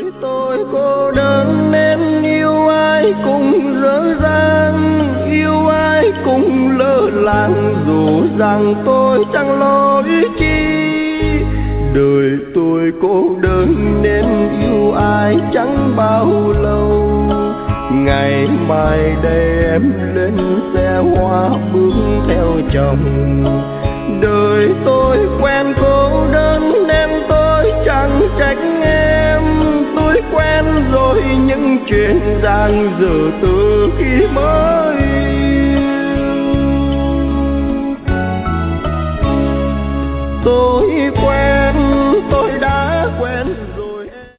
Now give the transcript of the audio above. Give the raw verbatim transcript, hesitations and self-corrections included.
Tôi cô đơn nên yêu ai cũng dở dang, yêu ai cũng lơ làng, dù rằng tôi chẳng lỗi chi. Đời tôi cô đơn nên yêu ai chẳng bao lâu. Ngày mai đây em lên xe hoa bước theo chồng. Đời tôi quen cô đơn nên tôi chẳng trách em. Tôi quen rồi những chuyện dang dở từ khi mới yêu. Tôi quen